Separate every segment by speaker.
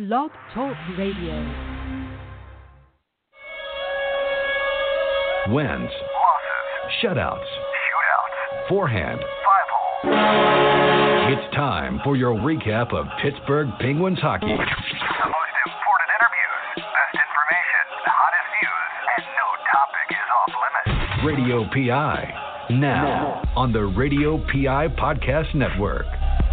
Speaker 1: Blog Talk Radio.
Speaker 2: Wins, losses, shutouts, shootouts, forehand, 5-hole. It's time for your recap of Pittsburgh Penguins hockey. The most important interviews, best information, hottest news, and no topic is off limits. Radio PI, now on the Radio PI Podcast Network.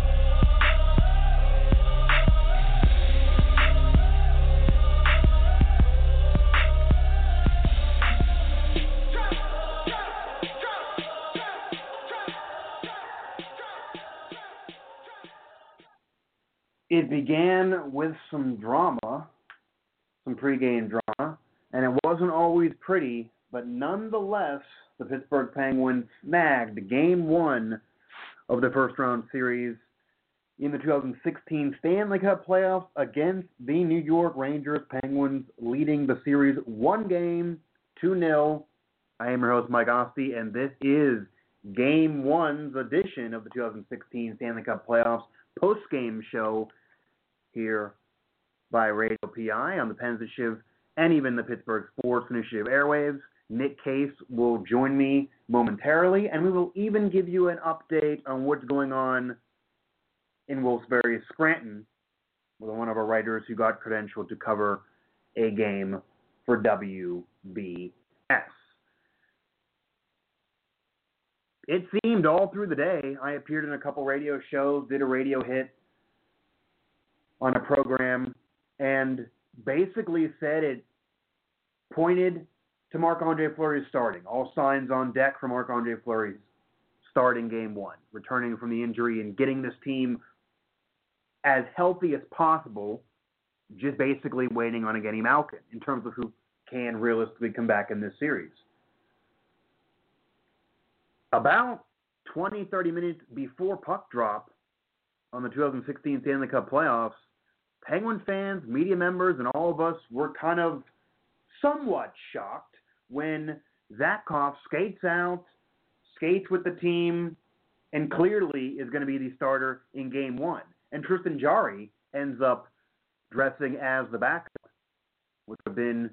Speaker 3: It began with some drama, some pregame drama, and it wasn't always pretty, but nonetheless, the Pittsburgh Penguins snagged Game 1 of the first-round series in the 2016 Stanley Cup playoffs against the New York Rangers. Penguins leading the series 1-2-0. I am your host, Mike Osti, and this is Game 1's edition of the 2016 Stanley Cup playoffs post-game show here by Radio PI on the Penns Initiative and even the Pittsburgh Sports Initiative airwaves. Nick Case will join me momentarily, and we will even give you an update on what's going on in Wilkes-Barre, Scranton, with one of our writers who got credentialed to cover a game for WBS. It seemed all through the day. I appeared in a couple radio shows, did a radio hit on a program, and basically said it pointed to Marc-Andre Fleury's starting. All signs on deck for Marc-Andre Fleury's starting Game 1, returning from the injury and getting this team as healthy as possible, just basically waiting on Evgeny Malkin in terms of who can realistically come back in this series. About 20, 30 minutes before puck drop on the 2016 Stanley Cup playoffs, Penguin fans, media members, and all of us were kind of somewhat shocked when Zatkoff skates out, skates with the team, and clearly is going to be the starter in Game 1. And Tristan Jarry ends up dressing as the backup, which would have been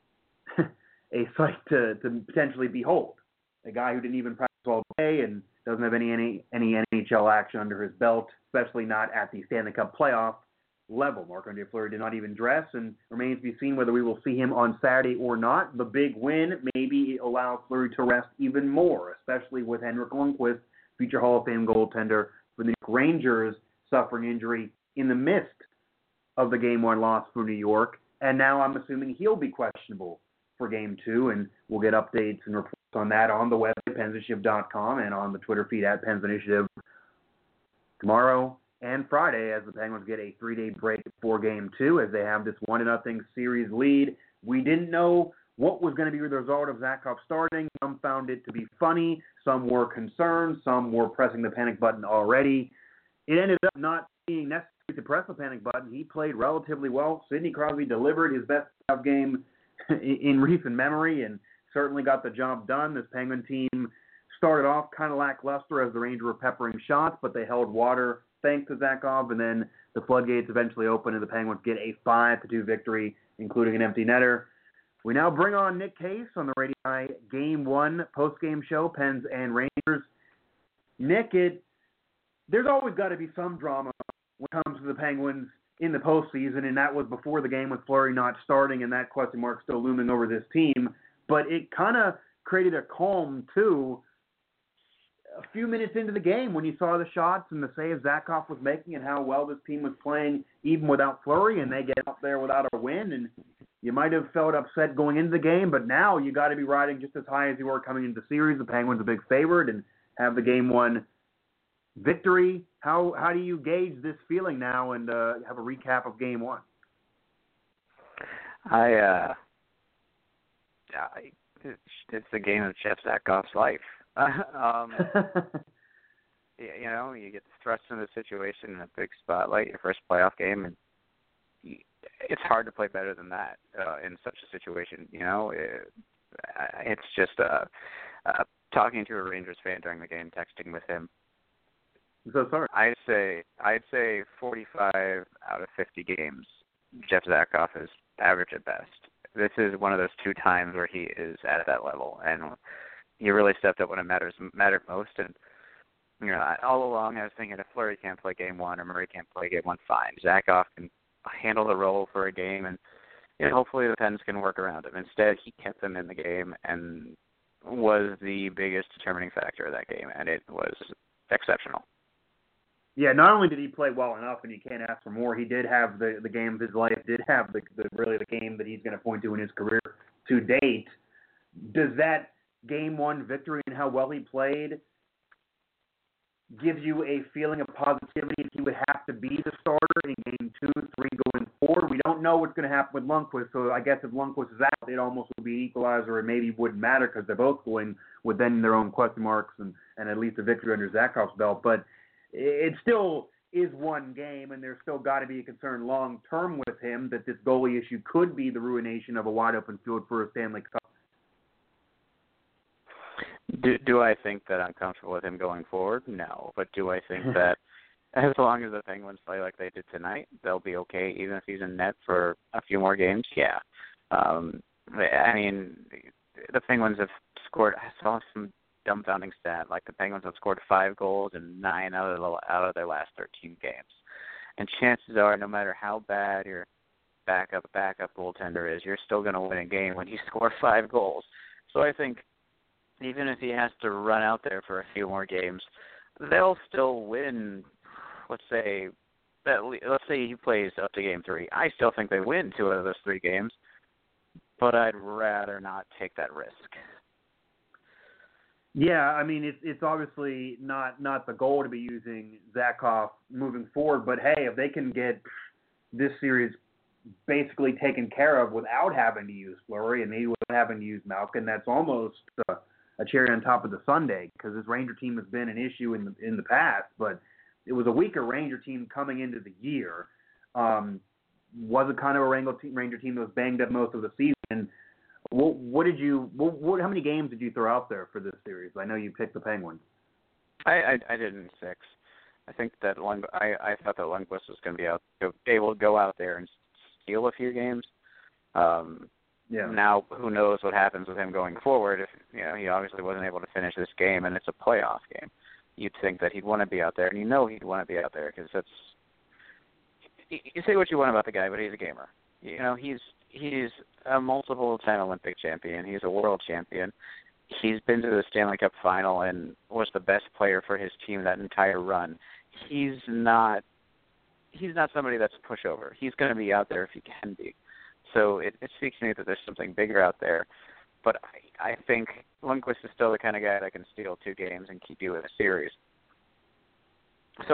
Speaker 3: a sight to potentially behold. A guy who didn't even practice all day and doesn't have any NHL action under his belt, especially not at the Stanley Cup playoff level. Marc-Andre Fleury did not even dress, and remains to be seen whether we will see him on Saturday or not. The big win maybe allows Fleury to rest even more, especially with Henrik Lundqvist, future Hall of Fame goaltender for the New York Rangers, suffering injury in the midst of the Game 1 loss for New York. And now I'm assuming he'll be questionable for Game 2, and we'll get updates and reports on that on the website, PennsInitiative.com, and on the Twitter feed at Penns Initiative tomorrow and Friday, as the Penguins get a 3-day break for Game 2, as they have this 1-0 series lead. We didn't know what was going to be the result of Zatkoff starting. Some found it to be funny. Some were concerned. Some were pressing the panic button already. It ended up not being necessary to press the panic button. He played relatively well. Sidney Crosby delivered his best playoff game in recent memory and certainly got the job done. This Penguin team started off kind of lackluster as the Rangers were peppering shots, but they held water thanks to Zatkoff, and then the floodgates eventually open and the Penguins get a 5-2 victory, including an empty netter. We now bring on Nick Case on the Radio Game 1 post-game show, Pens and Rangers. Nick, there's always got to be some drama when it comes to the Penguins in the postseason, and that was before the game with Fleury not starting and that question mark still looming over this team. But it kind of created a calm, too, a few minutes into the game when you saw the shots and the saves Zatkoff was making and how well this team was playing even without Fleury, and they get out there without a win. And you might have felt upset going into the game, but now you got to be riding just as high as you were coming into the series. The Penguins a big favorite and have the Game 1 victory. How do you gauge this feeling now and have a recap of Game 1?
Speaker 4: It's the game of Jeff Zatkoff's life. You know, you get thrust into the situation in a big spotlight, your first playoff game, and it's hard to play better than that in such a situation. You know, it's just talking to a Rangers fan during the game, texting with him.
Speaker 3: So sorry.
Speaker 4: I'd say 45 out of 50 games Jeff Zakoff is average at best. This is one of those 2 times where he is at that level, and he really stepped up when it mattered most. And all along I was thinking if Fleury can't play game 1 or Murray can't play game 1, fine. Zakoff can handle the role for a game, and hopefully the Pens can work around him. Instead, he kept them in the game and was the biggest determining factor of that game, and it was exceptional.
Speaker 3: Yeah, not only did he play well enough, and you can't ask for more, he did have the game of his life, did have the game that he's going to point to in his career to date. Does that game 1 victory and how well he played give you a feeling of positivity if he would have to be the starter in game 2, 3 going forward? We don't know what's going to happen with Lundqvist, so I guess if Lundqvist is out, it almost would be an equalizer, or maybe wouldn't matter because they're both going with then their own question marks and at least a victory under Zakoff's belt. But it still is one game, and there's still got to be a concern long-term with him that this goalie issue could be the ruination of a wide-open field for a Stanley Cup.
Speaker 4: Do I think that I'm comfortable with him going forward? No. But do I think that as long as the Penguins play like they did tonight, they'll be okay, even if he's in net for a few more games? Yeah. I mean, the Penguins have scored. I saw some dumbfounding stat, like the Penguins have scored 5 goals in 9 out of their last 13 games. And chances are, no matter how bad your backup goaltender is, you're still going to win a game when you score 5 goals. So I think even if he has to run out there for a few more games, they'll still win. Let's say he plays up to game 3. I still think they win 2 out of those 3 games, but I'd rather not take that risk.
Speaker 3: Yeah, I mean, it's obviously not the goal to be using Zakoff moving forward, but hey, if they can get this series basically taken care of without having to use Fleury and maybe without having to use Malkin, that's almost a cherry on top of the sundae, because this Ranger team has been an issue in the past, but it was a weaker Ranger team coming into the year. Was it kind of a Ranger team that was banged up most of the season? How many games did you throw out there for this series? I know you picked the Penguins.
Speaker 4: I did in 6. I think that I thought that Lundqvist was going to be able to go out there and steal a few games. Now, who knows what happens with him going forward? If he obviously wasn't able to finish this game, and it's a playoff game, you'd think that he'd want to be out there, and he'd want to be out there because that's. You say what you want about the guy, but he's a gamer. He's a multiple-time Olympic champion. He's a world champion. He's been to the Stanley Cup final and was the best player for his team that entire run. He's not somebody that's a pushover. He's going to be out there if he can be. So it speaks to me that there's something bigger out there. But I think Lundqvist is still the kind of guy that can steal 2 games and keep you in a series. So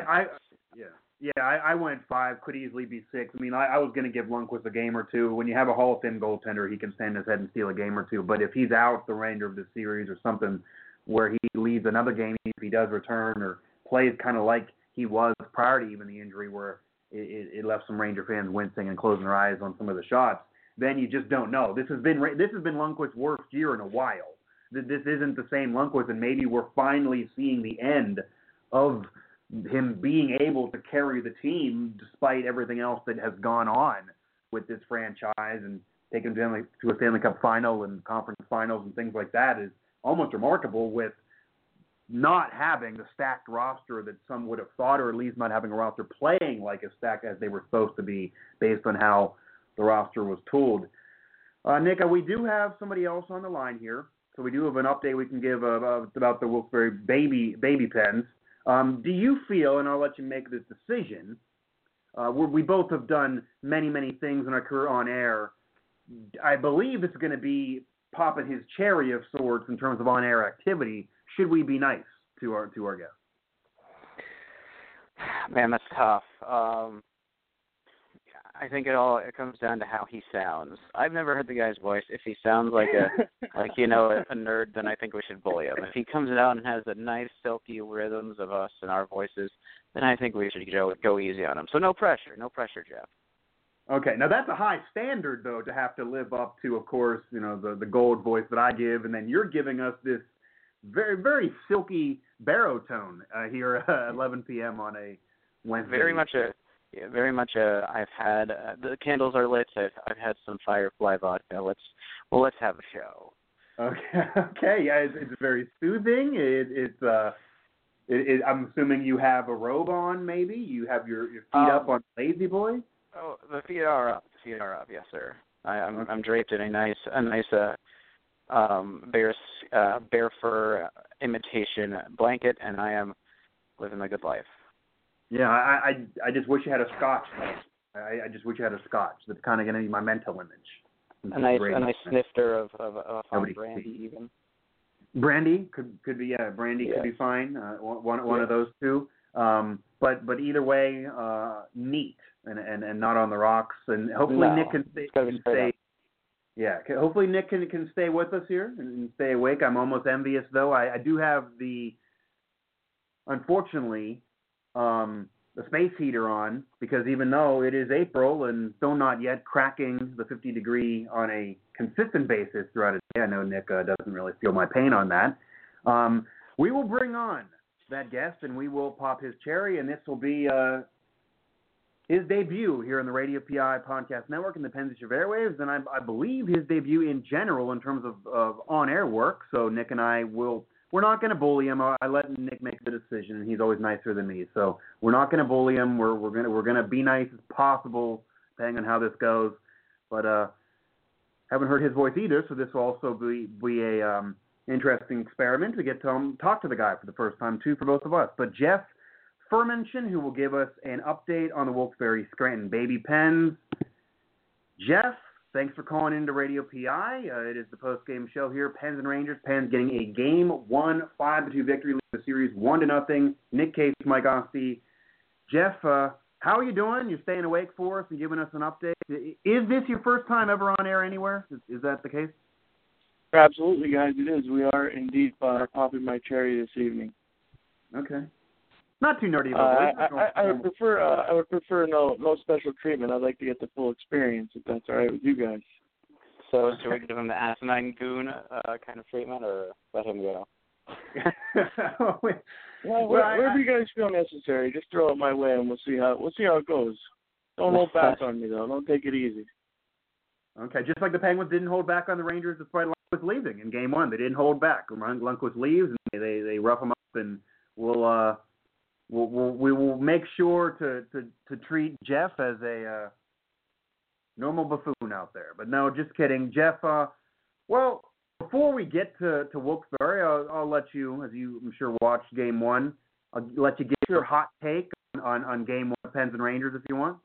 Speaker 3: I went 5, could easily be 6. I mean, I was going to give Lundqvist a game or 2. When you have a Hall of Fame goaltender, he can stand his head and steal a game or 2. But if he's out the remainder of the series or something where he leaves another game, if he does return or plays kind of like he was prior to even the injury where it left some Ranger fans wincing and closing their eyes on some of the shots, then you just don't know. This has been Lundqvist's worst year in a while. This isn't the same Lundqvist, and maybe we're finally seeing the end of him being able to carry the team despite everything else that has gone on with this franchise and taking them to a Stanley Cup final and conference finals and things like that is almost remarkable, with not having the stacked roster that some would have thought, or at least not having a roster playing like as stacked as they were supposed to be based on how the roster was tooled. Nick, we do have somebody else on the line here, so we do have an update we can give about the Wilkes-Barre baby Pens. Do you feel, and I'll let you make this decision, we both have done many, many things in our career on air. I believe this is going to be popping his cherry of sorts in terms of on-air activity. Should we be nice to our guest?
Speaker 4: Man, that's tough. I think it comes down to how he sounds. I've never heard the guy's voice. If he sounds like a nerd, then I think we should bully him. If he comes out and has the nice silky rhythms of us and our voices, then I think we should go easy on him. So no pressure, Jeff.
Speaker 3: Okay, now that's a high standard though to have to live up to. Of course, the gold voice that I give, and then you're giving us this very, very silky baritone here at 11 p.m. on a Wednesday.
Speaker 4: Yeah, very much. I've had the candles are lit. I've had some Firefly vodka. Let's have a show.
Speaker 3: Okay. Yeah, it's very soothing. I'm assuming you have a robe on. Maybe you have your feet up on Lazy Boy.
Speaker 4: Oh, the feet are up. Yes, sir. I'm draped in a nice bear fur imitation blanket, and I am living a good life.
Speaker 3: Yeah, I just wish you had a scotch. I just wish you had a scotch. That's kind of going to be my mental image.
Speaker 4: A nice snifter of fine brandy, even.
Speaker 3: Brandy could be Brandy could be fine. One of those two. But either way, neat and not on the rocks. And hopefully Nick can stay. Yeah, hopefully Nick can stay with us here and stay awake. I'm almost envious though. I do have unfortunately, the space heater on, because even though it is April and still not yet cracking the 50 degree on a consistent basis throughout the day, I know Nick doesn't really feel my pain on that. We will bring on that guest and we will pop his cherry, and this will be his debut here on the Radio PI Podcast Network and the Penn Station Airwaves, and I believe his debut in general in terms of on-air work. So Nick and I we're not going to bully him. I let Nick make the decision, and he's always nicer than me. So we're not going to bully him. We're going to be nice as possible, depending on how this goes. But haven't heard his voice either, so this will also be a interesting experiment to get to talk to the guy for the first time too, for both of us. But Jeff Furmention, who will give us an update on the Wilkes-Barre Scranton Baby Pens. Jeff, thanks for calling into Radio PI. It is the post-game show here. Pens and Rangers. Pens getting a Game 1 5-2 victory, leading the series 1-0. Nick Case, Mike Osti. Jeff, how are you doing? You're staying awake for us and giving us an update. Is this your first time ever on air anywhere? Is that the case?
Speaker 1: Absolutely, guys. It is. We are indeed popping my cherry this evening.
Speaker 3: Okay. Not too nerdy about it.
Speaker 1: I would prefer no special treatment. I'd like to get the full experience, if that's all right with you guys.
Speaker 4: So should we give him the asinine goon kind of treatment, or let him go?
Speaker 1: Wherever you guys feel necessary, just throw it my way, and we'll see how it goes. Don't hold back on me though. Don't take it easy.
Speaker 3: Okay, just like the Penguins didn't hold back on the Rangers despite Lundqvist leaving in Game 1. They didn't hold back. Lundqvist leaves, and they rough him up, and we will make sure to treat Jeff as a normal buffoon out there. But no, just kidding. Jeff, well, before we get to Wilkes-Barre, I'll let you, as you I'm sure watched Game 1, I'll let you get your hot take on Game 1 Pens and Rangers if you want.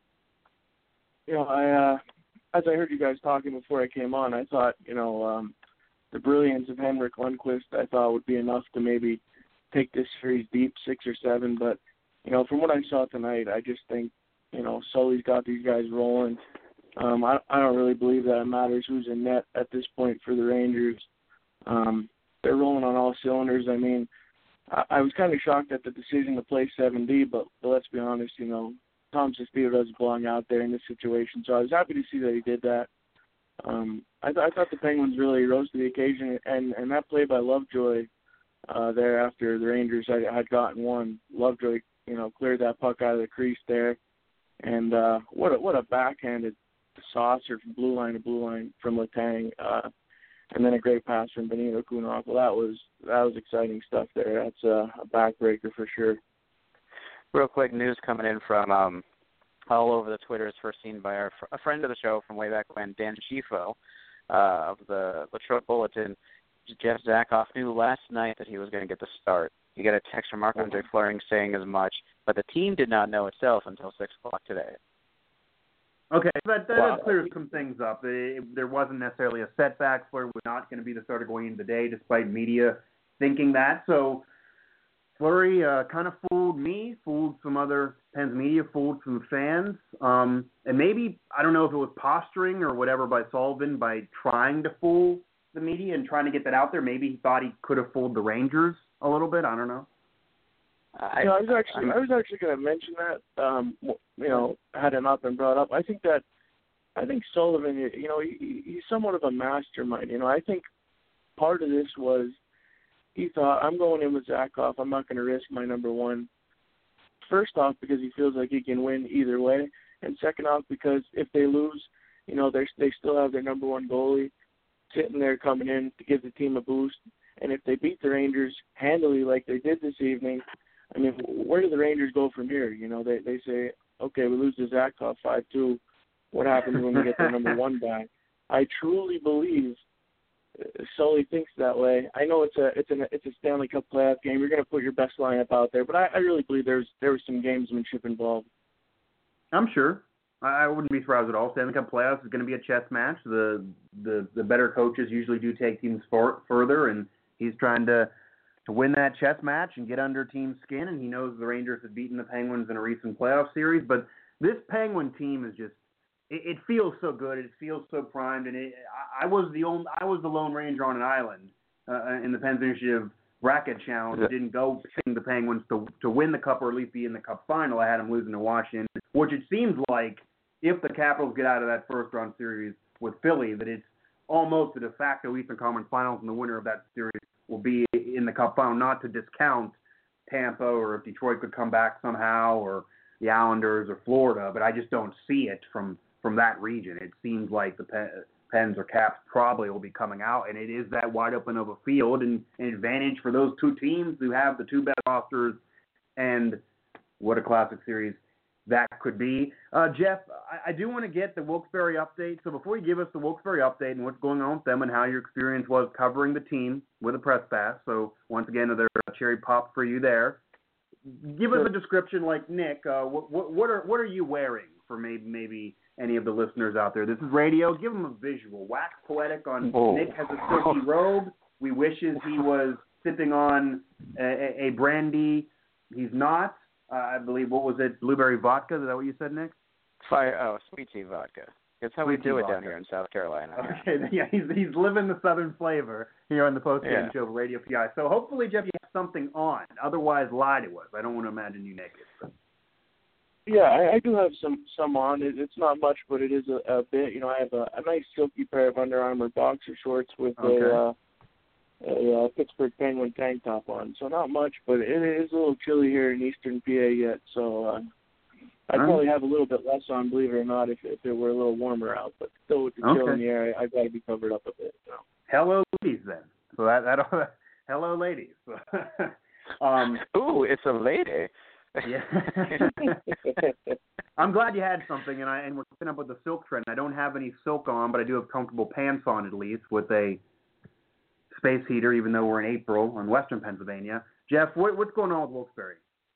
Speaker 1: As I heard you guys talking before I came on, I thought, the brilliance of Henrik Lundqvist, I thought would be enough to maybe take this series deep, 6 or 7. But, from what I saw tonight, I just think, Sully's got these guys rolling. I don't really believe that it matters who's in net at this point for the Rangers. They're rolling on all cylinders. I mean, I was kind of shocked at the decision to play 7D, but let's be honest, Tom Sestito doesn't belong out there in this situation. So I was happy to see that he did that. I thought the Penguins really rose to the occasion, and that play by Lovejoy there after the Rangers had gotten one. Lovejoy, cleared that puck out of the crease there, and what a backhanded saucer from blue line to blue line from Letang, and then a great pass from Benito Kunal. Well, that was exciting stuff there. That's a backbreaker for sure.
Speaker 4: Real quick news coming in from all over the Twitters, first seen by a friend of the show from way back when, Dan Schifo of the Latrobe Bulletin. Jeff Zakoff knew last night that he was going to get the start. He got a text from Marc-Andre Fleury saying as much, but the team did not know itself until 6 o'clock today.
Speaker 3: Okay, that clears some things up. There wasn't necessarily a setback. Fleury was not going to be the starter going into the day, despite media thinking that. So Fleury kind of fooled me, fooled some other Pens media, fooled some fans. And maybe, I don't know if it was posturing or whatever by Sullivan by trying to fool the media and trying to get that out there. Maybe he thought he could have fooled the Rangers a little bit. I don't know.
Speaker 1: I was actually going to mention that. Had it not been brought up, I think Sullivan, he's somewhat of a mastermind. I think part of this was he thought, I'm going in with Zakoff. I'm not going to risk my number one first off, because he feels like he can win either way, and second off, because if they lose, they still have their number one goalie sitting there coming in to give the team a boost. And if they beat the Rangers handily like they did this evening, I mean, where do the Rangers go from here? They say, okay, we lose to Zakov 5-2. What happens when we get their number one guy? I truly believe Sully thinks that way. I know it's a Stanley Cup playoff game. You're going to put your best lineup out there, but I really believe there was some gamesmanship involved.
Speaker 3: I'm sure. I wouldn't be surprised at all. Stanley Cup playoffs is going to be a chess match. The better coaches usually do take teams further, and he's trying to win that chess match and get under team's skin, and he knows the Rangers have beaten the Penguins in a recent playoff series. But this Penguin team is just it feels so good. It feels so primed, and I was the Lone Ranger on an island in the Pens Initiative bracket challenge. I didn't go picking the Penguins to win the Cup or at least be in the Cup final. I had them losing to Washington, which it seems like if the Capitals get out of that first-round series with Philly, that it's almost a de facto Eastern Conference Finals, and the winner of that series will be in the Cup final, not to discount Tampa or if Detroit could come back somehow or the Islanders or Florida, but I just don't see it from that region. It seems like the Pens or Caps probably will be coming out, and it is that wide open of a field and an advantage for those two teams who have the two best rosters, and what a classic series that could be. Jeff, I do want to get the Wilkes-Barre update. So before you give us the Wilkes-Barre update and what's going on with them and how your experience was covering the team with a press pass, so once again, another cherry pop for you there. Give us a description like Nick. What are you wearing for maybe any of the listeners out there? This is radio. Give them a visual. Wax poetic on Nick has a silky robe. We wishes he was sipping on a brandy. He's not. I believe, what was it, blueberry vodka? Is that what you said, Nick?
Speaker 4: Sweet tea vodka. That's how we do it down here in South Carolina.
Speaker 3: Okay, yeah, he's living the Southern flavor here on the post-game show of Radio PI. So hopefully, Jeff, you have something on. Otherwise, lie to us. I don't want to imagine you naked. But.
Speaker 1: Yeah, I do have some on. It's not much, but it is a bit. I have a nice silky pair of Under Armour boxer shorts with a Pittsburgh Penguin tank top on. So not much, but it is a little chilly here in Eastern PA yet. So I'd probably have a little bit less on, believe it or not, if it were a little warmer out. But still with the chill in the air, I've got to be covered up a bit. So.
Speaker 3: Hello, ladies, then. So that hello, ladies.
Speaker 4: Ooh, it's a lady.
Speaker 3: Yeah. I'm glad you had something, and we're keeping up with the silk trend. I don't have any silk on, but I do have comfortable pants on at least with a space heater, even though we're in April in Western Pennsylvania. Jeff, what's going on with Wilkes-Barre?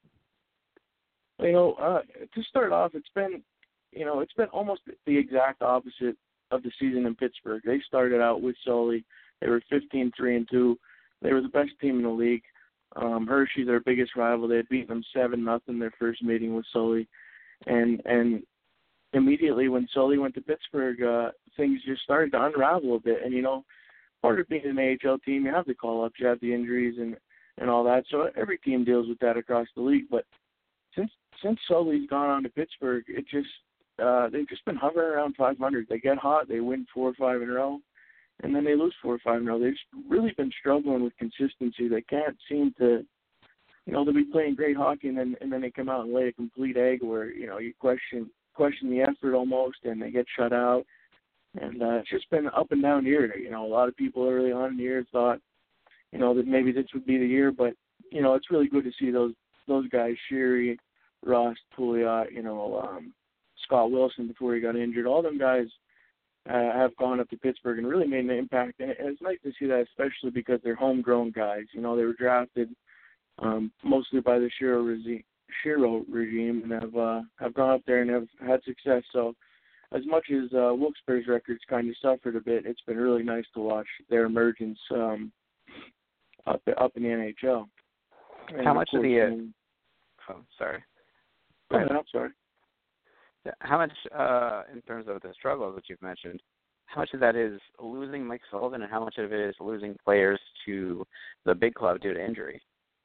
Speaker 1: To start off, it's been almost the exact opposite of the season in Pittsburgh. They started out with Sully. They were 15-3-2. They were the best team in the league. Hershey, their biggest rival, they had beaten them 7-0 their first meeting with Sully. And immediately when Sully went to Pittsburgh, things just started to unravel a bit. And, part of being an AHL team, you have the call-ups, you have the injuries and all that. So every team deals with that across the league. But since Sully's gone on to Pittsburgh, it just they've just been hovering around 500. They get hot, they win 4 or 5 in a row, and then they lose 4 or 5 in a row. They've really been struggling with consistency. They can't seem to, they'll be playing great hockey, and then they come out and lay a complete egg where you question the effort almost, and they get shut out. And it's just been up and down here. A lot of people early on in the year thought, that maybe this would be the year, but it's really good to see those guys, Sheary, Ross, Pouliot, Scott Wilson before he got injured. All them guys have gone up to Pittsburgh and really made an impact. And it's nice to see that, especially because they're homegrown guys. They were drafted mostly by the Shiro regime and have gone up there and have had success. So as much as Wilkes-Barre's records kind of suffered a bit, it's been really nice to watch their emergence up in the NHL. And
Speaker 4: how much of the sorry.
Speaker 1: Go ahead, I'm sorry.
Speaker 4: How much, in terms of the struggles that you've mentioned, how much of that is losing Mike Sullivan and how much of it is losing players to the big club due to injury?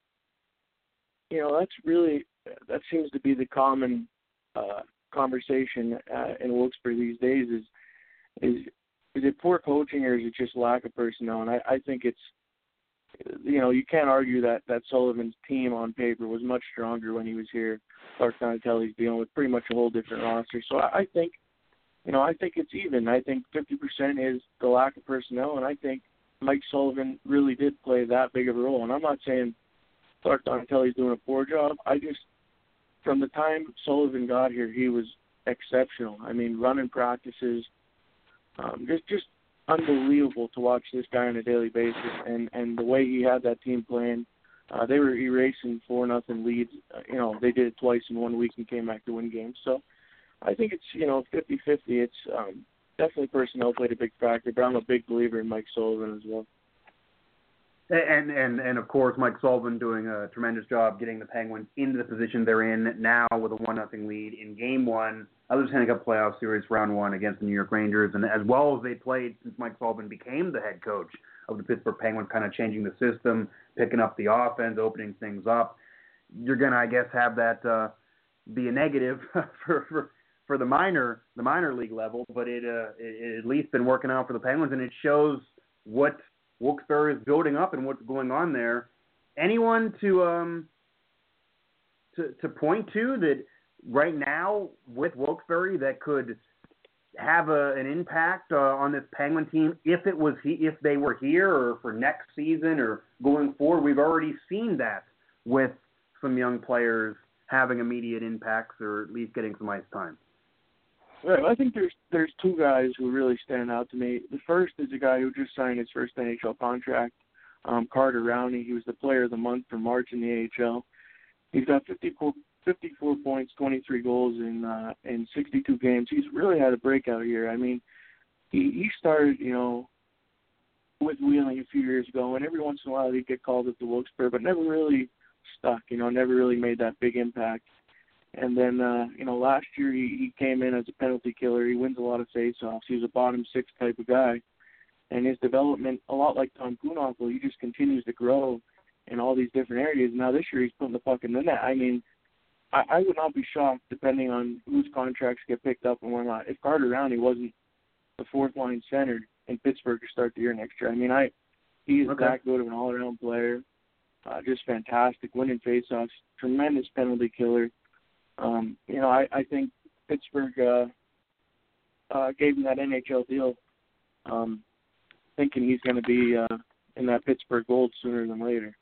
Speaker 1: That seems to be the common conversation in Wilkes-Barre these days is it poor coaching or is it just lack of personnel? And I think it's you can't argue that Sullivan's team on paper was much stronger when he was here. Clark Donatelli's dealing with pretty much a whole different roster. So I think, I think it's even. I think 50% is the lack of personnel, and I think Mike Sullivan really did play that big of a role. And I'm not saying Clark Donatelli's doing a poor job. From the time Sullivan got here, he was exceptional. I mean, running practices, just unbelievable to watch this guy on a daily basis, and the way he had that team playing. They were erasing 4-0 leads. They did it twice in 1 week and came back to win games. So I think it's 50-50. It's definitely personnel played a big factor, but I'm a big believer in Mike Sullivan as well.
Speaker 3: And of course, Mike Sullivan doing a tremendous job getting the Penguins into the position they're in now with a 1-0 lead in Game 1 of the Stanley Cup Playoff Series, Round 1 against the New York Rangers. And as well as they played since Mike Sullivan became the head coach of the Pittsburgh Penguins, kind of changing the system, picking up the offense, opening things up, you're going to, I guess, have that be a negative for the minor league level. But it at least been working out for the Penguins, and it shows what Wilkes-Barre is building up and what's going on there. Anyone to point to that right now with Wilkes-Barre that could have an impact on this Penguin team if they were here, or for next season or going forward? We've already seen that with some young players having immediate impacts or at least getting some ice time.
Speaker 1: Right. I think there's two guys who really stand out to me. The first is a guy who just signed his first NHL contract, Carter Rowney. He was the Player of the Month for March in the AHL. He's got 54 points, 23 goals in 62 games. He's really had a breakout year. I mean, he started, with Wheeling a few years ago, and every once in a while he'd get called up to Wilkes-Barre, but never really stuck, never really made that big impact. And then, last year he came in as a penalty killer. He wins a lot of faceoffs. He was a bottom six type of guy. And his development, a lot like Tom Kuhnhackl, he just continues to grow in all these different areas. Now this year he's putting the puck in the net. I mean, I would not be shocked, depending on whose contracts get picked up and whatnot, if Carter Rowney wasn't the fourth-line center in Pittsburgh to start the year next year. I mean, he is that good of an all-around player, just fantastic, winning faceoffs, tremendous penalty killer. I think Pittsburgh gave him that NHL deal, thinking he's going to be in that Pittsburgh Gold sooner than later.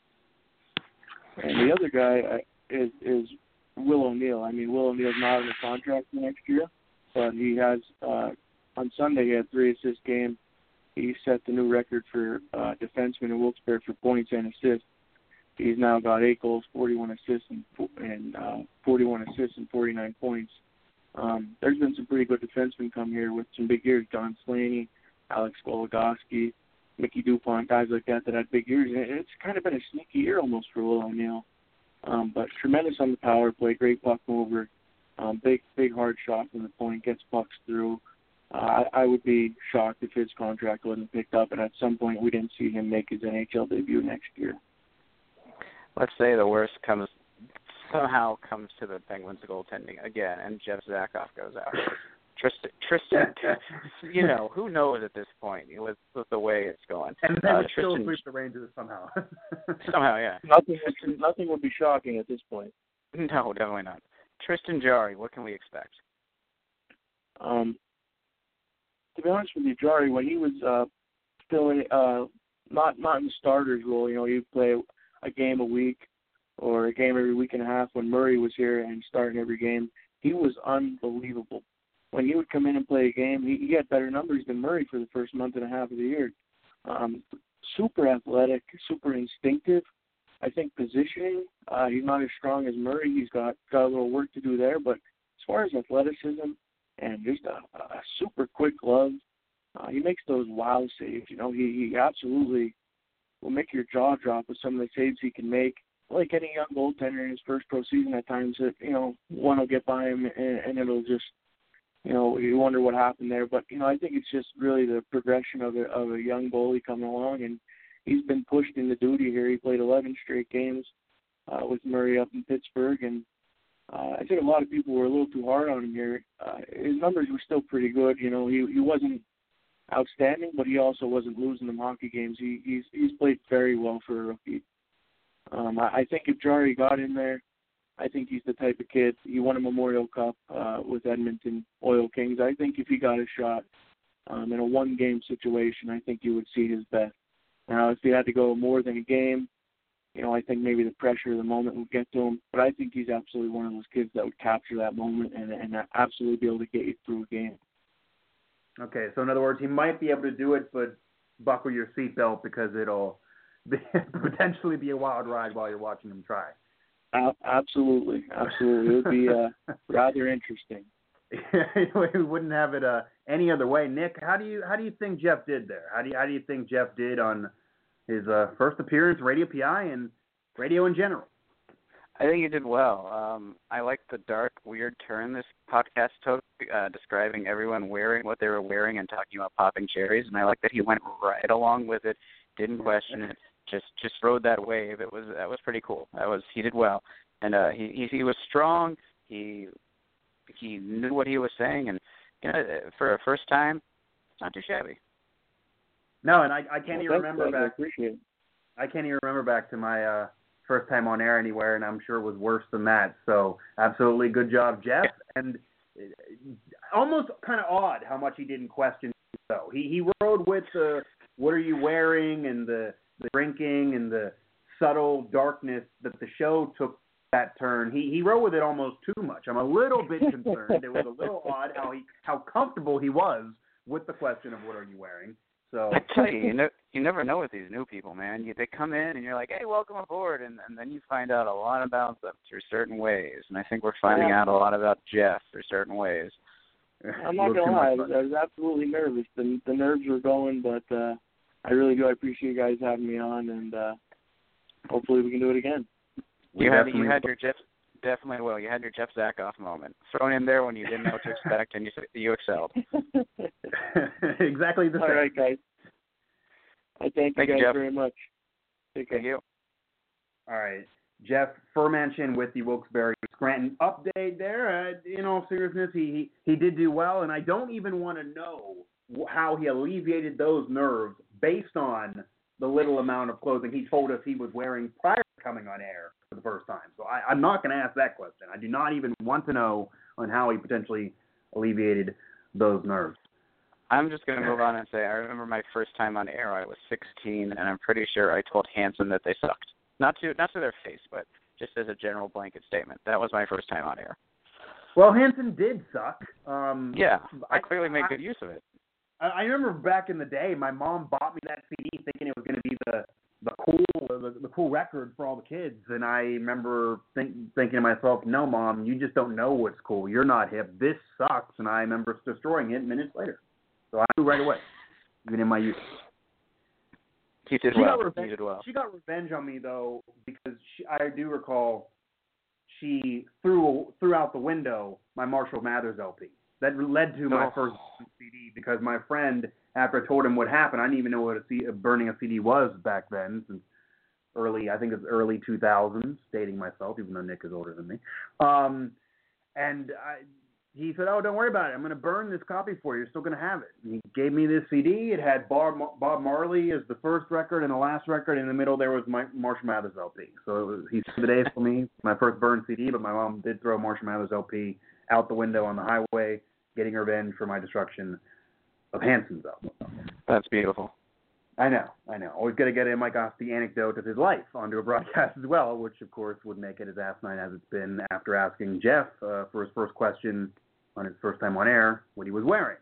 Speaker 1: And the other guy is Will O'Neill. I mean, Will O'Neill's not in the contract for next year, but he has on Sunday he had 3 assist game. He set the new record for defenseman in Wilkes-Barre for points and assists. He's now got 8 goals, 41 assists, and 41 assists and 49 points. There's been some pretty good defensemen come here with some big years. John Slaney, Alex Goligoski, Mickey Dupont, guys like that had big years. And it's kind of been a sneaky year almost for Will O'Neill. But tremendous on the power play, great puck mover, big hard shot from the point, gets pucks through. I would be shocked if his contract wasn't picked up, and at some point we didn't see him make his NHL debut next year.
Speaker 4: Let's say the worst somehow comes to the Penguins goaltending again, and Jeff Zakoff goes out. Tristan, who knows at this point with the way it's going.
Speaker 3: And then still sweep the Rangers somehow.
Speaker 4: Somehow, yeah.
Speaker 1: Nothing would be shocking at this point.
Speaker 4: No, definitely not. Tristan Jarry, what can we expect?
Speaker 1: To be honest with you, Jarry, when he was still in, not in the starter's role, he'd play a game a week or a game every week and a half when Murray was here and starting every game. He was unbelievable. When he would come in and play a game, he had better numbers than Murray for the first month and a half of the year. Super athletic, super instinctive. I think positioning, he's not as strong as Murray. He's got a little work to do there. But as far as athleticism and just a super quick glove, he makes those wow saves. He absolutely will make your jaw drop with some of the saves he can make. Like any young goaltender in his first pro season, at times that one will get by him and it'll just you wonder what happened there. But I think it's just really the progression of a young goalie coming along, and he's been pushed into duty here. He played 11 straight games with Murray up in Pittsburgh, and I think a lot of people were a little too hard on him here. His numbers were still pretty good. He wasn't outstanding, but he also wasn't losing them hockey games. He's played very well for a rookie. I think if Jari got in there, I think he's the type of kid. He won a Memorial Cup with Edmonton Oil Kings. I think if he got a shot in a one-game situation, I think you would see his best. Now, if he had to go more than a game, I think maybe the pressure of the moment would get to him. But I think he's absolutely one of those kids that would capture that moment and absolutely be able to get you through a game.
Speaker 3: Okay, so in other words, he might be able to do it, but buckle your seatbelt because it'll potentially be a wild ride while you're watching him try.
Speaker 1: Absolutely. It would be rather interesting.
Speaker 3: We wouldn't have it any other way. Nick, how do you think Jeff did there? How do you think Jeff did on his first appearance, Radio PI, and radio in general?
Speaker 4: I think he did well. I like the dark, weird turn this podcast took, describing everyone wearing what they were wearing and talking about popping cherries, and I like that he went right along with it, didn't question it, just rode that wave. That was pretty cool. He did well, and he was strong. He knew what he was saying, and for a first time, it's not too shabby.
Speaker 3: No, and I can't even remember back.
Speaker 1: I appreciate it.
Speaker 3: I can't even remember back to my first time on air anywhere, and I'm sure it was worse than that. So absolutely good job, Jeff. And almost kind of odd how much he didn't question. So he rode with the what are you wearing and the drinking and the subtle darkness that the show took that turn. He rode with it almost too much. I'm a little bit concerned. It was a little odd how comfortable he was with the question of what are you wearing. So
Speaker 4: I tell you, you never know with these new people, man. They come in and you're like, hey, welcome aboard, and then you find out a lot about them through certain ways. And I think we're finding out a lot about Jeff through certain ways.
Speaker 1: I'm not gonna lie, I was absolutely nervous. The nerves were going, but I really do. I appreciate you guys having me on, and hopefully we can do it again.
Speaker 4: You had your Jeff. Definitely will. You had your Jeff Zakoff moment thrown in there when you didn't know what to expect, and you excelled.
Speaker 3: Exactly the same.
Speaker 1: All right, guys. I thank you guys
Speaker 4: Jeff.
Speaker 1: very much. Take care.
Speaker 4: Thank you.
Speaker 3: All right. Jeff Furmanchin with the Wilkes-Barre Scranton update there. In all seriousness, he did do well, and I don't even want to know how he alleviated those nerves based on the little amount of clothing he told us he was wearing prior to coming on air for the first time. So I'm not going to ask that question. I do not even want to know on how he potentially alleviated those nerves.
Speaker 4: I'm just going to move on and say I remember my first time on air. I was 16, and I'm pretty sure I told Hanson that they sucked. Not to their face, but just as a general blanket statement. That was my first time on air.
Speaker 3: Well, Hanson did suck.
Speaker 4: Yeah, I clearly made good use of it.
Speaker 3: I remember back in the day, my mom bought me that CD thinking it was going to be the cool record for all the kids, and I remember thinking to myself, "No, Mom, you just don't know what's cool. You're not hip. This sucks." And I remember destroying it minutes later. So I knew right away, even in my youth.
Speaker 4: He did well.
Speaker 3: She got revenge on me though because I do recall she threw out the window my Marshall Mathers LP. That led to my first CD because my friend, after I told him what happened, I didn't even know what burning a CD was back then, since early 2000s, dating myself, even though Nick is older than me. He said, "Oh, don't worry about it. I'm going to burn this copy for you. You're still going to have it." And he gave me this CD. It had Bob Marley as the first record and the last record. In the middle, there was my Marshall Mathers LP. So he saved the day for me, my first burned CD, but my mom did throw Marshall Mathers LP out the window on the highway, getting revenge for my destruction of Hanson's album.
Speaker 4: That's beautiful.
Speaker 3: I know. Always got to get Mike Osti anecdote of his life onto a broadcast as well, which, of course, would make it as asinine as it's been after asking Jeff for his first question on his first time on air what he was wearing.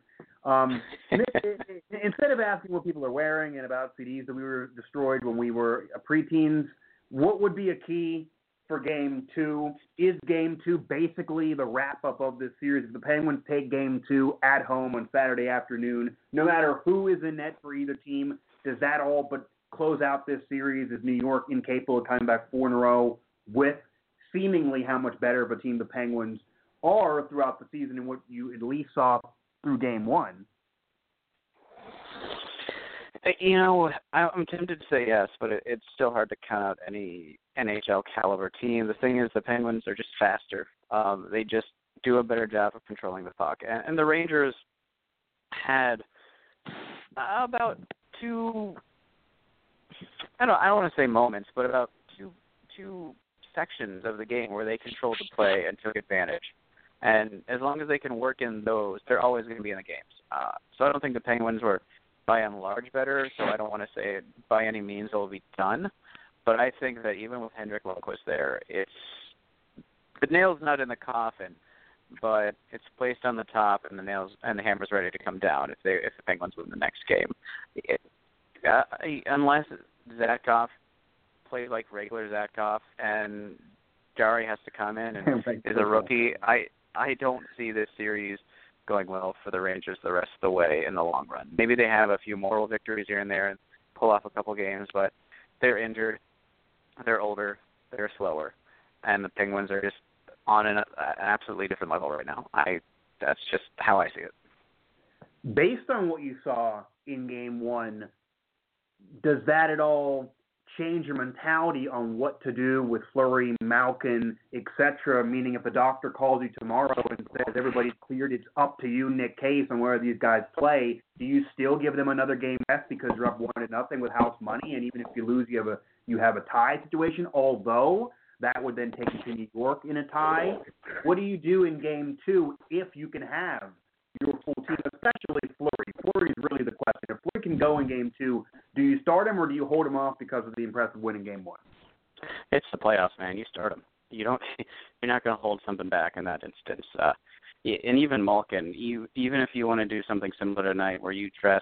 Speaker 3: Instead of asking what people are wearing and about CDs that we were destroyed when we were preteens, what would be a key for Game 2? Is Game 2 basically the wrap-up of this series? If the Penguins take Game 2 at home on Saturday afternoon, no matter who is in net for either team, does that all but close out this series? Is New York incapable of coming back 4 in a row with seemingly how much better of a team the Penguins are throughout the season and what you at least saw through Game 1?
Speaker 4: I'm tempted to say yes, but it's still hard to count out any NHL caliber team. The thing is, the Penguins are just faster. They just do a better job of controlling the puck. And the Rangers had about two. I don't want to say moments, but about two sections of the game where they controlled the play and took advantage. And as long as they can work in those, they're always going to be in the games. So I don't think the Penguins were by and large better. So I don't want to say by any means they'll be done. But I think that even with Henrik Lundqvist there, the nail's not in the coffin, but it's placed on the top, and the hammer's ready to come down if the Penguins win the next game. Unless Zatkov plays like regular Zatkov and Jari has to come in and is a rookie, I don't see this series going well for the Rangers the rest of the way in the long run. Maybe they have a few moral victories here and there and pull off a couple games, but they're injured, they're older, they're slower, and the Penguins are just on an absolutely different level right now. That's just how I see it.
Speaker 3: Based on what you saw in Game 1, does that at all change your mentality on what to do with Fleury, Malkin, etc.? Meaning if the doctor calls you tomorrow and says everybody's cleared, it's up to you, Nick Case, on where these guys play, do you still give them another game rest because you're up 1-0 with house money, and even if you lose, you have a tie situation, although that would then take you to New York in a tie? What do you do in Game 2 if you can have your full team, especially Fleury? Fleury is really the question. If Fleury can go in Game 2, do you start him or do you hold him off because of the impressive win in Game 1?
Speaker 4: It's the playoffs, man. You start him. You're not going to hold something back in that instance. And even Malkin, even if you want to do something similar tonight where you dress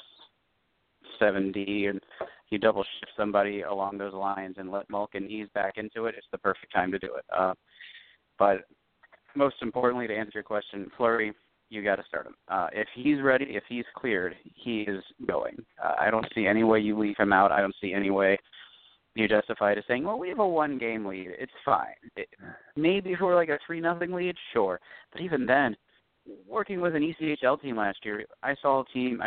Speaker 4: 7D and you double shift somebody along those lines and let Malkin ease back into it, it's the perfect time to do it. But most importantly, to answer your question, Fleury, you got to start him. If he's ready, if he's cleared, he is going. I don't see any way you leave him out. I don't see any way you justify to saying, well, we have a 1-game lead. It's fine. Maybe if we're like a 3-0 lead, sure. But even then, working with an ECHL team last year, I saw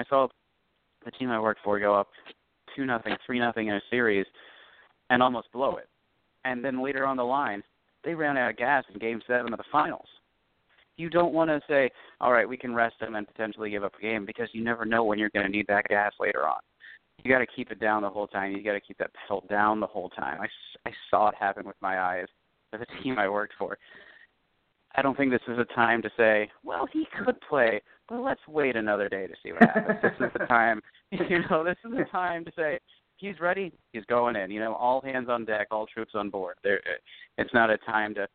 Speaker 4: the team I worked for go up 2-0, 3-0 in a series and almost blow it. And then later on the line, they ran out of gas in Game 7 of the finals. You don't want to say, all right, we can rest them and potentially give up a game, because you never know when you're going to need that gas later on. You got to keep it down the whole time. You got to keep that pedal down the whole time. I saw it happen with my eyes with the team I worked for. I don't think this is a time to say, well, he could play, but let's wait another day to see what happens. This is the time, this is the time to say, he's ready, he's going in. All hands on deck, all troops on board. It's not a time to,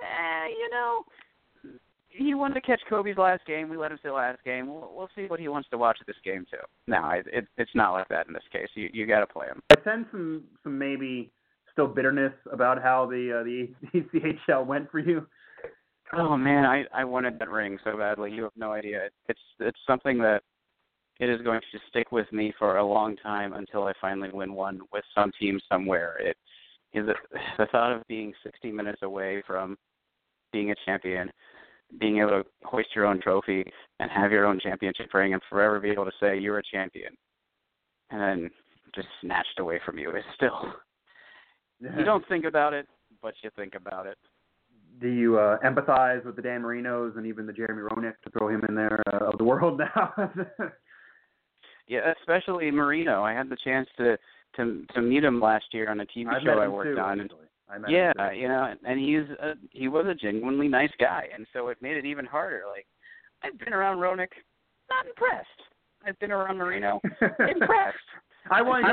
Speaker 4: he wanted to catch Kobe's last game. We let him sit last game. We'll see what he wants to watch this game too. No, it's not like that in this case. You got to play him.
Speaker 3: I sense some maybe still bitterness about how the ECHL went for you.
Speaker 4: Oh man, I wanted that ring so badly. You have no idea. It's something that it is going to stick with me for a long time until I finally win one with some team somewhere. It is the thought of being 60 minutes away from being a champion, being able to hoist your own trophy and have your own championship ring and forever be able to say you're a champion, and then just snatched away from you. It's still, you don't think about it, but you think about it.
Speaker 3: Do you empathize with the Dan Marinos and even the Jeremy Roenick, to throw him in there, of the world now?
Speaker 4: Yeah, especially Marino. I had the chance to meet him last year on a TV show I worked on. And he was a genuinely nice guy, and so it made it even harder. Like, I've been around Roenick, not impressed. I've been around Marino, impressed.
Speaker 3: I wanted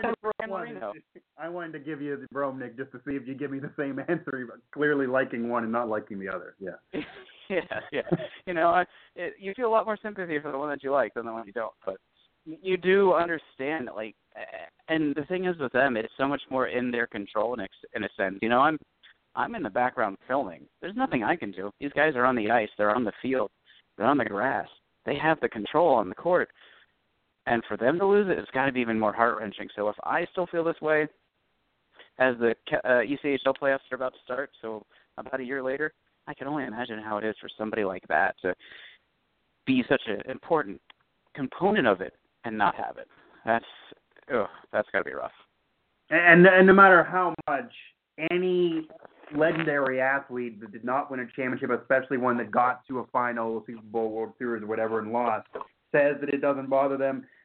Speaker 3: to give you the Roenick just to see if you give me the same answer, clearly liking one and not liking the other. Yeah.
Speaker 4: Yeah. You feel a lot more sympathy for the one that you like than the one you don't, but you do understand, like, and the thing is with them, it's so much more in their control in a sense. I'm in the background filming. There's nothing I can do. These guys are on the ice. They're on the field. They're on the grass. They have the control on the court. And for them to lose it, it's got to be even more heart-wrenching. So if I still feel this way as the ECHL playoffs are about to start, so about a year later, I can only imagine how it is for somebody like that to be such an important component of it and not have it. That's got to be rough.
Speaker 3: And no matter how much any legendary athlete that did not win a championship, especially one that got to a final, Super Bowl, World Series, or whatever, and lost, says that it doesn't bother them,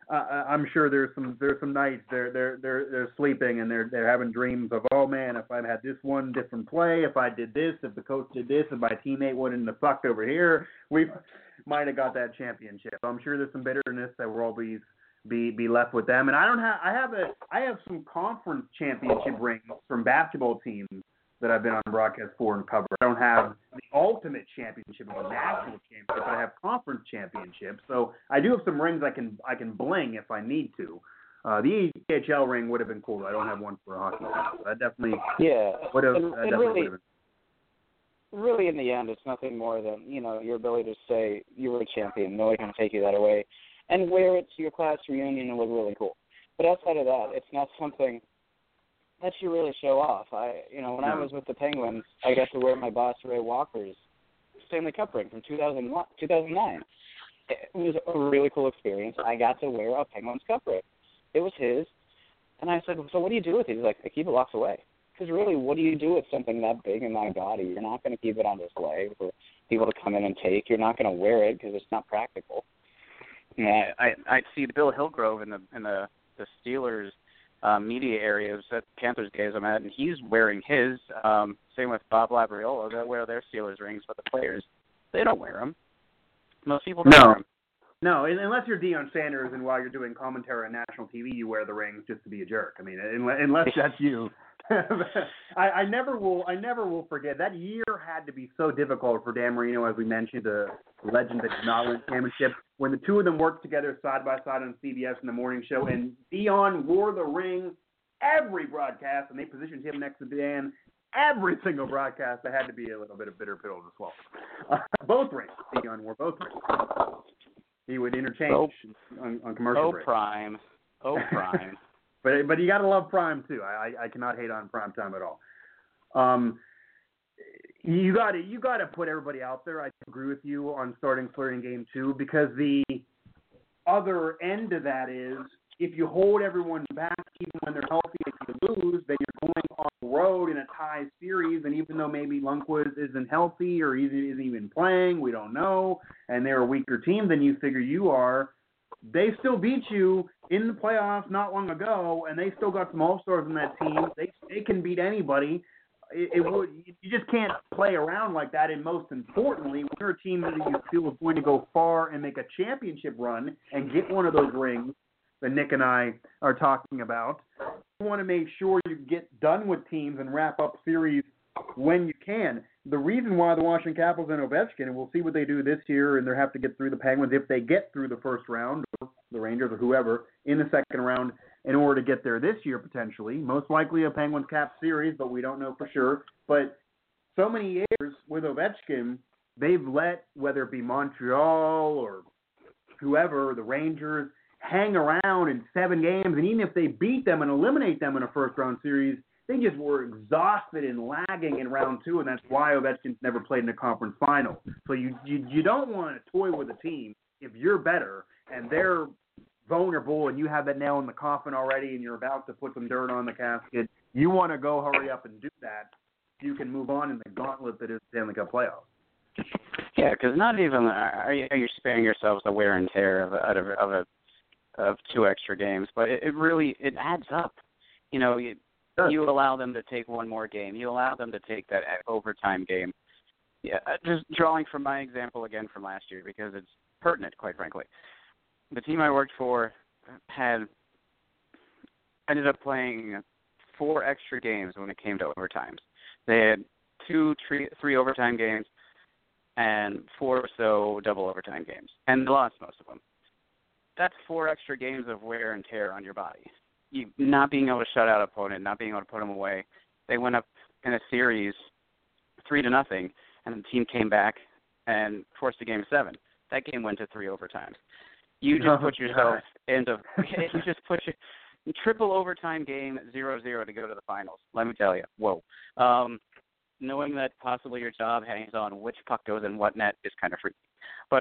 Speaker 3: I'm sure there's some nights they're sleeping and they're having dreams of, oh man, if I had this one different play, if I did this, if the coach did this, if my teammate wouldn't have fucked over here, we might have got that championship. So I'm sure there's some bitterness that will always be left with them. And I have some conference championship rings from basketball teams that I've been on broadcast for and covered. I don't have the ultimate championship of a national championship, but I have conference championships. So I do have some rings I can bling if I need to. The ECHL ring would have been cool. I don't have one for a hockey team. So that definitely would have been.
Speaker 4: Really, in the end, it's nothing more than, your ability to say you were a champion. Nobody can take you that away. And wear it to your class reunion and look really cool. But outside of that, it's not something that you really show off. When I was with the Penguins, I got to wear my boss Ray Walker's Stanley Cup ring from 2009. It was a really cool experience. I got to wear a Penguins Cup ring. It was his. And I said, so what do you do with it? He's like, I keep it locked away. Because really, what do you do with something that big in my body? You're not going to keep it on display for people to come in and take. You're not going to wear it because it's not practical. Yeah, I see Bill Hillgrove in the Steelers media areas at Panthers games I'm at, and he's wearing his. Same with Bob Labriola. They wear their Steelers rings, but the players, they don't wear them. Most people don't wear them.
Speaker 3: No, unless you're Deion Sanders and while you're doing commentary on national TV, you wear the rings just to be a jerk. I mean, unless that's you. I never will forget. That year had to be so difficult for Dan Marino, as we mentioned, the legend that did not win the championship, when the two of them worked together side by side on CBS in the morning show, and Deion wore the ring every broadcast, and they positioned him next to Dan every single broadcast. That had to be a little bit of bitter pill to swallow. Both rings. Deion wore both rings. He would interchange on commercial breaks.
Speaker 4: Prime.
Speaker 3: But you got to love Prime too. I cannot hate on Prime Time at all. You got to put everybody out there. I agree with you on starting Fleury in Game 2, because the other end of that is, if you hold everyone back even when they're healthy and you lose, then you're going on the road in a tie series, and even though maybe Lundqvist isn't healthy or isn't even playing, we don't know, and they're a weaker team than you figure you are, they still beat you in the playoffs not long ago, and they still got some all-stars in that team. They can beat anybody. You just can't play around like that, and most importantly, when you're a team that you feel is going to go far and make a championship run and get one of those rings that Nick and I are talking about, you want to make sure you get done with teams and wrap up series when you can. The reason why the Washington Capitals and Ovechkin, and we'll see what they do this year, and they have to get through the Penguins if they get through the first round, or the Rangers or whoever, in the second round in order to get there this year potentially. Most likely a Penguins Cap series, but we don't know for sure. But so many years with Ovechkin, they've let, whether it be Montreal or whoever, the Rangers, hang around in 7 games, and even if they beat them and eliminate them in a first-round series, they just were exhausted and lagging in round 2, and that's why Ovechkin's never played in a conference final. So you don't want to toy with a team if you're better and they're vulnerable and you have that nail in the coffin already and you're about to put some dirt on the casket. You want to go hurry up and do that so you can move on in the gauntlet that is the Stanley Cup playoffs.
Speaker 4: Yeah, because not even are you sparing yourselves the wear and tear of 2 extra games, but it really adds up. You allow them to take one more game. You allow them to take that overtime game. Yeah, just drawing from my example again from last year, because it's pertinent, quite frankly. The team I worked for ended up playing 4 extra games when it came to overtimes. They had 3 overtime games and 4 or so double overtime games, and they lost most of them. That's 4 extra games of wear and tear on your body. You not being able to shut out an opponent, not being able to put them away. They went up in a series 3-0, and the team came back and forced a game 7. That game went to 3 overtimes. You just put yourself into triple overtime game 0-0 to go to the finals. Let me tell you, whoa. Knowing that possibly your job hangs on which puck goes in what net is kind of freaky. But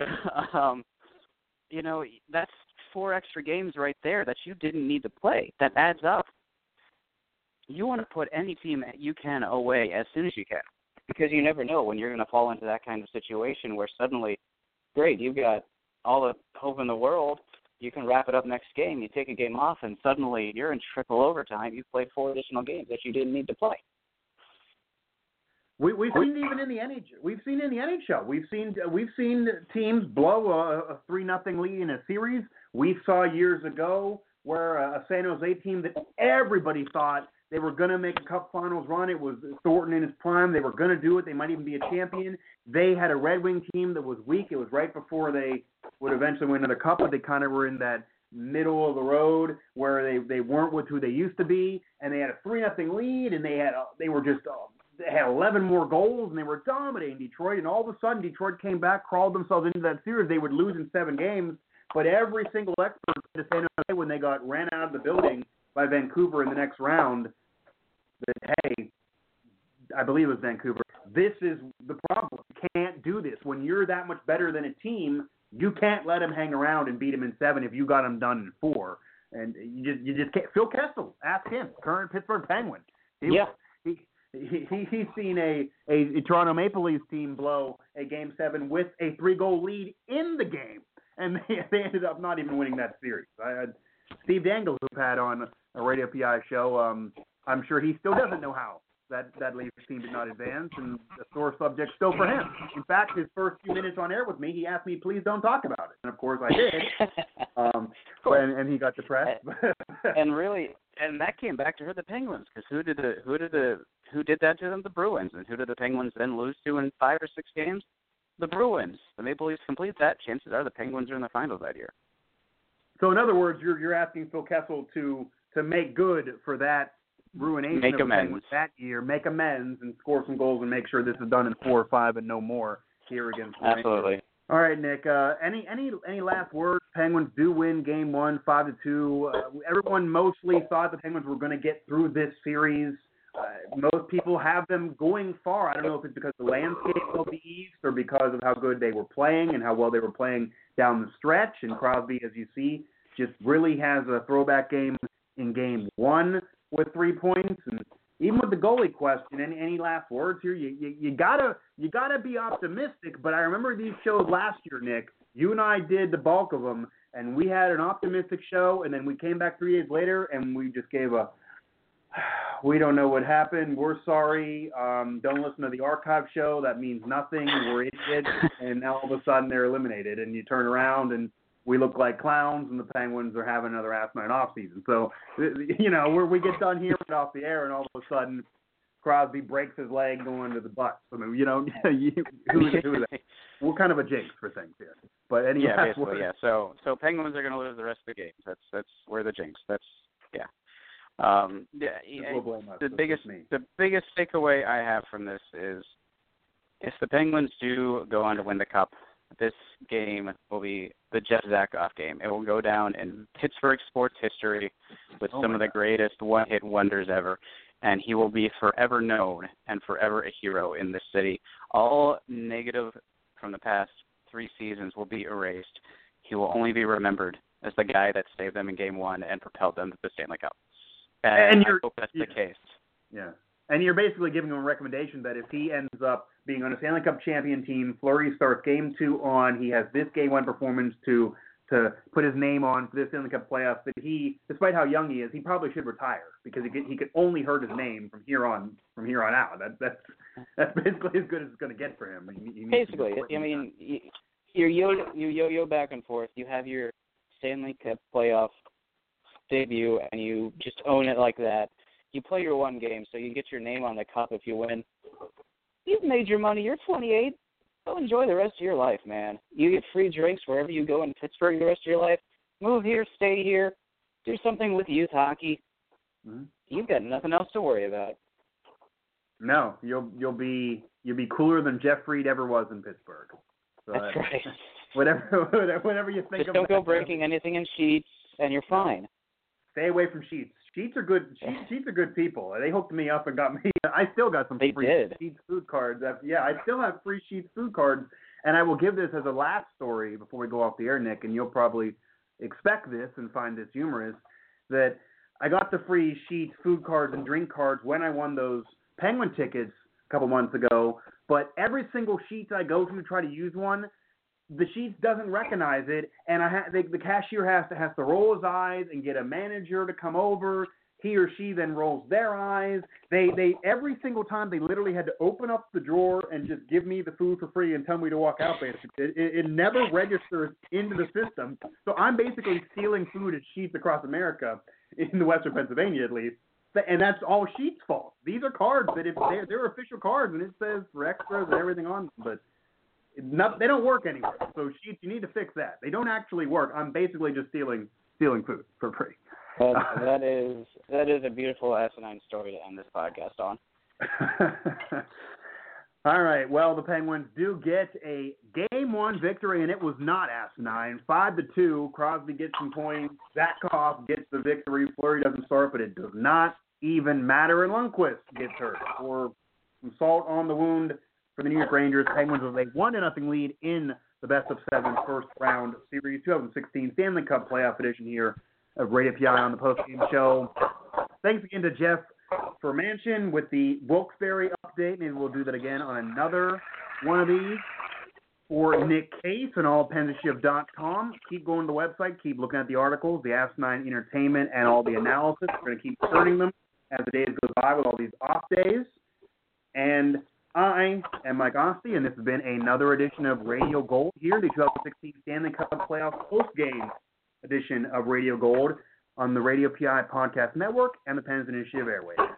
Speaker 4: that's 4 extra games right there that you didn't need to play. That adds up. You want to put any team you can away as soon as you can, because you never know when you're going to fall into that kind of situation where suddenly, great, you've got all the hope in the world, you can wrap it up next game. You take a game off, and suddenly you're in triple overtime. You've played 4 additional games that you didn't need to play.
Speaker 3: We've seen even in the NHL. We've seen in the NHL. We've seen teams blow a 3-0 lead in a series. We saw years ago where a San Jose team that everybody thought they were going to make a Cup Finals run. It was Thornton in his prime. They were going to do it. They might even be a champion. They had a Red Wing team that was weak. It was right before they would eventually win another Cup, but they kind of were in that middle of the road where they weren't with who they used to be, and they had a 3-0 lead, and they had 11 more goals, and they were dominating Detroit, and all of a sudden Detroit came back, crawled themselves into that series. They would lose in 7 games, but every single expert said to San Jose when they got ran out of the building by Vancouver in the next round that, hey, I believe it was Vancouver, this is the problem. You can't do this. When you're that much better than a team, you can't let them hang around and beat them in 7 if you got them done in 4. And you just can't. Phil Kessel, ask him, current Pittsburgh Penguin. He's seen a Toronto Maple Leafs team blow a Game 7 with a 3-goal lead in the game, and they ended up not even winning that series. Steve Dangle, who've had on a Radio PI show, I'm sure he still doesn't know how that Leafs team did not advance, and a sore subject still for him. In fact, his first few minutes on air with me, he asked me, please don't talk about it. And, of course, I did. And he got depressed.
Speaker 4: And that came back to hurt the Penguins, because who did that to them? The Bruins. And who did the Penguins then lose to in 5 or 6 games? The Bruins. The Maple Leafs complete that. Chances are the Penguins are in the finals that year.
Speaker 3: So, in other words, you're asking Phil Kessel to make good for that ruination of the Penguins that year, make amends, and score some goals and make sure this is done in 4 or 5 and no more here against the
Speaker 4: Absolutely.
Speaker 3: Rangers. All right, Nick. Any last words? Penguins do win Game 1, 5-2. Everyone mostly thought the Penguins were going to get through this series. Most people have them going far. I don't know if it's because the landscape of the East or because of how good they were playing and how well they were playing down the stretch. And Crosby, as you see, just really has a throwback game in Game 1 with 3 points. And even with the goalie question, any last words here? You gotta be optimistic. But I remember these shows last year, Nick. You and I did the bulk of them, and we had an optimistic show, and then we came back 3 days later, and we just gave we don't know what happened. We're sorry. Don't listen to the archive show. That means nothing. We're idiots. And now all of a sudden they're eliminated, and you turn around and we look like clowns, and the Penguins are having another asinine off season. So, we get done here and off the air, and all of a sudden Crosby breaks his leg going to the bus. I mean, who is that? We're kind of a jinx for things here. But
Speaker 4: basically. So Penguins are going to lose the rest of the games. That's we're the jinx. The biggest takeaway I have from this is if the Penguins do go on to win the Cup, this game will be the Jeff Zakoff game. It will go down in Pittsburgh sports history with some of the greatest one-hit wonders ever, and he will be forever known and forever a hero in this city. All negative from the past 3 seasons will be erased. He will only be remembered as the guy that saved them in Game 1 and propelled them to the Stanley Cup. And I hope that's the case.
Speaker 3: Yeah. And you're basically giving him a recommendation that if he ends up being on a Stanley Cup champion team, Fleury starts Game 2 on, he has this Game 1 performance to put his name on for this Stanley Cup playoffs, that he, despite how young he is, he probably should retire because he could only hurt his name from here on out. That's basically as good as it's going to get for him.
Speaker 4: Basically, I mean, you yo-yo back and forth. You have your Stanley Cup playoff debut, and you just own it like that. You play your 1 game, so you get your name on the cup if you win. You've made your money. You're 28. Go enjoy the rest of your life, man. You get free drinks wherever you go in Pittsburgh the rest of your life. Move here, stay here, do something with youth hockey. Mm-hmm. You've got nothing else to worry about.
Speaker 3: No, you'll be cooler than Jeff Fried ever was in Pittsburgh. So
Speaker 4: that's right.
Speaker 3: Whatever you think.
Speaker 4: Just don't go breaking anything in Sheets, and you're fine.
Speaker 3: Stay away from Sheets. Sheets are good. Sheets are good people. They hooked me up and got me. I still got some free Sheets food cards. I still have free Sheets food cards, and I will give this as a last story before we go off the air, Nick. And you'll probably expect this and find this humorous. That I got the free Sheets food cards and drink cards when I won those Penguin tickets a couple months ago. But every single Sheets I go to try to use one, the Sheetz doesn't recognize it, and the cashier has to roll his eyes and get a manager to come over. He or she then rolls their eyes. They every single time they literally had to open up the drawer and just give me the food for free and tell me to walk out. Basically, it never registers into the system. So I'm basically stealing food at Sheetz across America, in the Western Pennsylvania at least, and that's all Sheetz' fault. These are cards that if they're official cards and it says for extras and everything on them, but they don't work anywhere. So Sheetz, you need to fix that. They don't actually work. I'm basically just stealing food for free.
Speaker 4: That is a beautiful asinine story to end this podcast on.
Speaker 3: All right. Well, the Penguins do get a Game 1 victory, and it was not asinine. 5-2. Crosby gets some points. Zatkoff gets the victory. Fleury doesn't start, but it does not even matter. And Lundqvist gets hurt for some salt on the wound for the New York Rangers. Penguins with a 1-0 lead in the best-of-7 first-round series 2016 Stanley Cup playoff edition here of Radio PI on the post-game show. Thanks again to Jeff Fermanchen with the Wilkes-Barre update. Maybe we'll do that again on another one of these. For Nick Case and allpenshiv.com, keep going to the website, keep looking at the articles, the Asinine Entertainment, and all the analysis. We're going to keep turning them as the days go by with all these off days. And I am Mike Osti, and this has been another edition of Radio Gold here, the 2016 Stanley Cup Playoff post-game edition of Radio Gold on the Radio PI Podcast Network and the Pens Initiative Airways.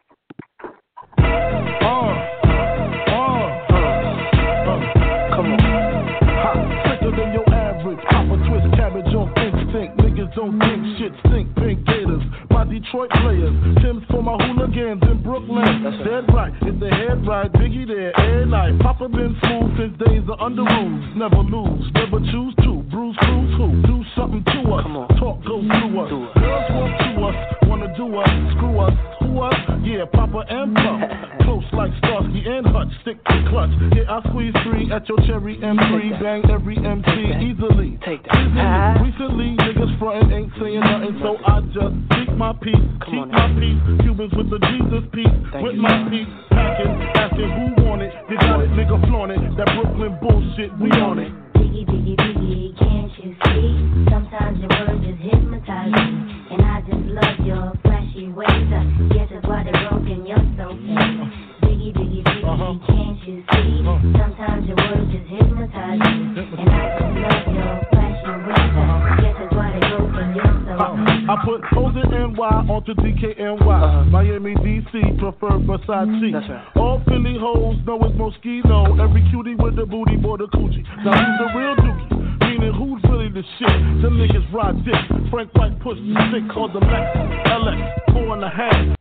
Speaker 5: Come on. Hot, sicker than your average. Pop a twist cabbage on instinct. Niggas don't think shit stink. Pink Gators, my Detroit players. Tim's for my hooligans in Brooklyn. That's dead right. It's the head right. Biggie there every night. Papa been smooth since days of under rules. Never lose, never choose to. Bruce, cruise who? Do something to us. Come on. Talk, go through us. Girls want to us. Wanna do us. Screw us. Who us? Yeah, Papa and Pump. Close like Starsky and Hutch. Stick to clutch. Yeah, I squeeze 3 at your cherry M3. Bang every MC easily.
Speaker 6: Take that.
Speaker 5: Recently, niggas frontin' ain't saying nothing, so I just keep my peace. Keep my peace. Cubans with the Jesus peace. With my peace. Packing, asking who want it. You got it, nigga, flaunt it. That Brooklyn bullshit, we on it.
Speaker 7: Biggie, biggie, biggie, can't you see? Sometimes your words just hypnotize me. And I just love your flashy ways. I guess that's why they're broken, you're so fake. Biggie, biggie, biggie, can't you see? Sometimes your words just hypnotize me. And I just love your flashy ways. I guess that's why they're broken, you're so fake.
Speaker 5: I put O's and NY onto DKNY. Miami, DC, prefer Versace.
Speaker 6: That's right.
Speaker 5: All Philly hoes know it's Moschino. Every cutie with the booty, boy, the coochie. Now who's the real dookie? Meaning who's really the shit? Them niggas ride dick. Frank White pushed the stick called the Lex LX 4.5.